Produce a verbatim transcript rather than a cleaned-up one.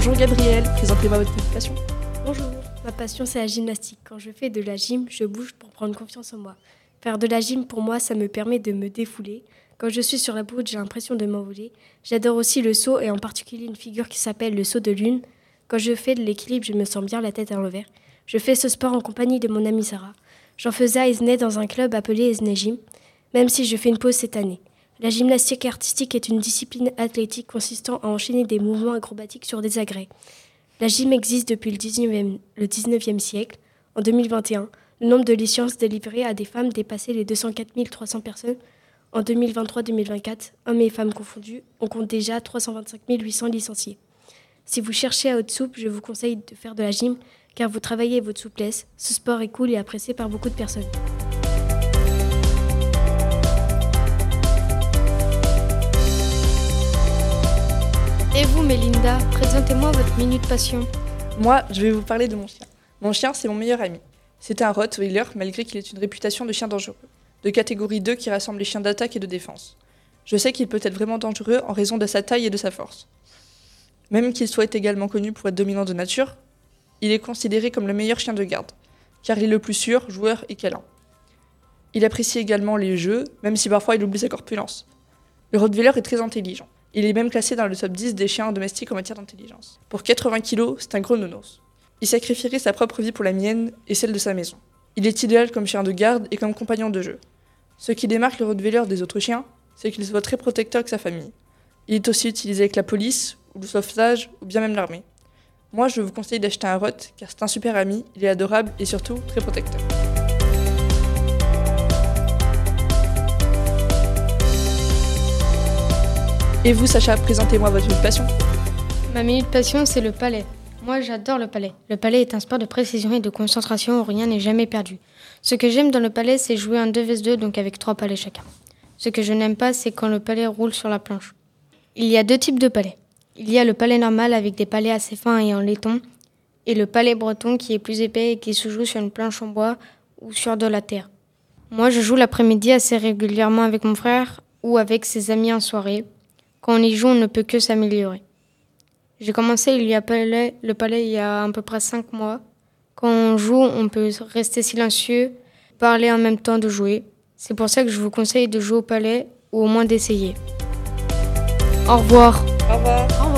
Bonjour Gabrielle, présentez-moi votre passion. Bonjour, ma passion c'est la gymnastique. Quand je fais de la gym, je bouge pour prendre confiance en moi. Faire de la gym pour moi, ça me permet de me défouler. Quand je suis sur la route, j'ai l'impression de m'envoler. J'adore aussi le saut et en particulier une figure qui s'appelle le saut de lune. Quand je fais de l'équilibre, je me sens bien la tête à l'envers. Je fais ce sport en compagnie de mon amie Sarah. J'en faisais à Esnay dans un club appelé Esnay Gym, même si je fais une pause cette année. La gymnastique artistique est une discipline athlétique consistant à enchaîner des mouvements acrobatiques sur des agrès. La gym existe depuis le dix-neuvième, le dix-neuvième siècle. En deux mille vingt et un, le nombre de licences délivrées à des femmes dépassait les deux cent quatre mille trois cents personnes. En deux mille vingt-trois deux mille vingt-quatre, hommes et femmes confondus, on compte déjà trois cent vingt-cinq mille huit cents licenciés. Si vous cherchez à haute soupe, je vous conseille de faire de la gym car vous travaillez votre souplesse. Ce sport est cool et apprécié par beaucoup de personnes. Et vous, Mélinda, présentez-moi votre minute passion. Moi, je vais vous parler de mon chien. Mon chien, c'est mon meilleur ami. C'est un Rottweiler, malgré qu'il ait une réputation de chien dangereux, de catégorie deux qui rassemble les chiens d'attaque et de défense. Je sais qu'il peut être vraiment dangereux en raison de sa taille et de sa force. Même qu'il soit également connu pour être dominant de nature, il est considéré comme le meilleur chien de garde, car il est le plus sûr, joueur et câlin. Il apprécie également les jeux, même si parfois il oublie sa corpulence. Le Rottweiler est très intelligent. Il est même classé dans le top dix des chiens domestiques en matière d'intelligence. Pour quatre-vingts kilos, c'est un gros nounours. Il sacrifierait sa propre vie pour la mienne et celle de sa maison. Il est idéal comme chien de garde et comme compagnon de jeu. Ce qui démarque le Rottweiler des autres chiens, c'est qu'il se voit très protecteur avec sa famille. Il est aussi utilisé avec la police, ou le sauvetage, ou bien même l'armée. Moi, je vous conseille d'acheter un Rott, car c'est un super ami, il est adorable et surtout très protecteur. Et vous, Sacha, présentez-moi votre minute passion. Ma minute passion, c'est le palais. Moi, j'adore le palais. Le palais est un sport de précision et de concentration où rien n'est jamais perdu. Ce que j'aime dans le palais, c'est jouer un deux contre deux, donc avec trois palais chacun. Ce que je n'aime pas, c'est quand le palais roule sur la planche. Il y a deux types de palais. Il y a le palais normal avec des palais assez fins et en laiton, et le palais breton qui est plus épais et qui se joue sur une planche en bois ou sur de la terre. Moi, je joue l'après-midi assez régulièrement avec mon frère ou avec ses amis en soirée. Quand on y joue, on ne peut que s'améliorer. J'ai commencé il y a palais, le palais il y a à peu près cinq mois. Quand on joue, on peut rester silencieux, parler en même temps de jouer. C'est pour ça que je vous conseille de jouer au palais ou au moins d'essayer. Au revoir. Au revoir. Au revoir.